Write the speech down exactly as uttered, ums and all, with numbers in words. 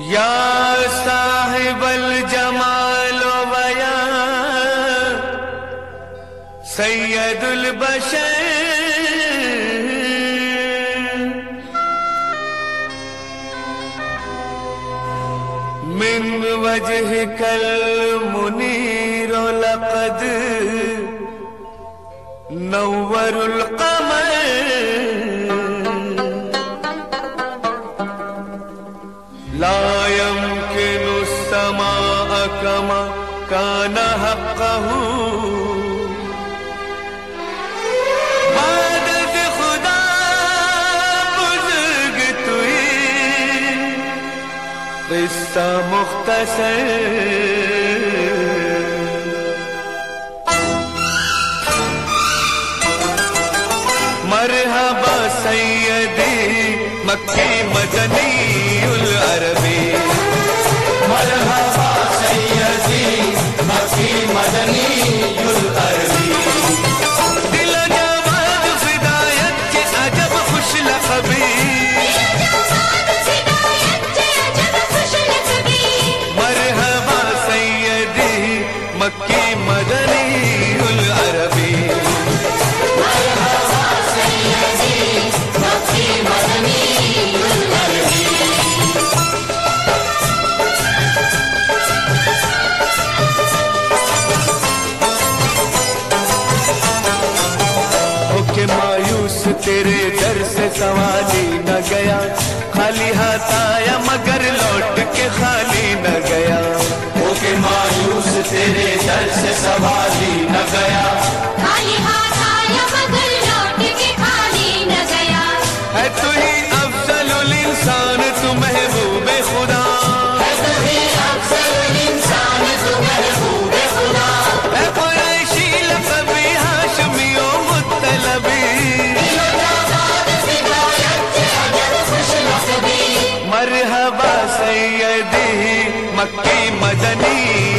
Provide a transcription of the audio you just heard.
या साहिबल जमाल वया सैयदुल बशर मिन वजहिकल मुनीर लक़द नव्वरुल क़मर ला यम्किनु समाअ कमा कान हक़्क़हु मदद खुदा बुज़ुर्ग तुई क़िस्सा मुख़्तसर मरहबा सैयदी मक्की मदनी उल अरबी मरहबा सैयदी मक्की मदनी उल अरबी दिल जवाद फिदायत के अजब खुश लक़बी मरहबा सैयदी मक्की मदनी उल अरबी मायूस तेरे दर से सवाली न गया, खाली हाथ आया मगर लौट के खाली न गया। ओके मायूस तेरे दर से सवाली न गया, खाली हाथ आया मगर लौट के खाली न गया। है तू ही अफजलुल इंसान तू महबूबे खुदा, है तू ही अफजलुल इंसान तू महबूबे खुदा। है कुरैशी लक़बी हाशमियों मुत्तलबी, मरहबा सैयदी मक्की मदनी